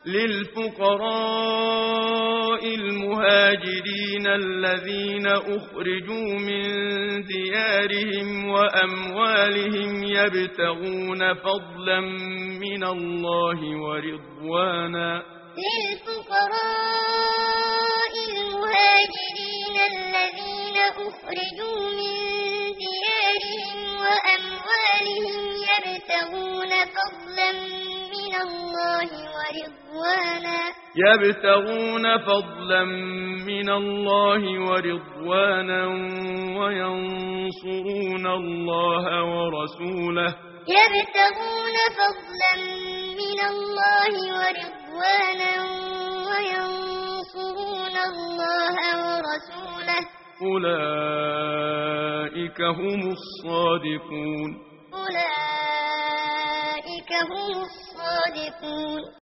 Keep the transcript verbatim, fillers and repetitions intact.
للفقراء المهاجرين الذين أخرجوا من ديارهم وأموالهم يبتغون فضلا من الله ورضوانا للفقراء المهاجرين الذين أخرجوا من ديارهم وأموالهم يبتغون فضلا من الله ورضوانا يبتغون فضلا من الله ورضوانا وينصرون الله ورسوله يبتغون فضلا من الله ورضوانا وينصرون الله ورسوله أولئك هم الصادقون أولئك هم الصادقون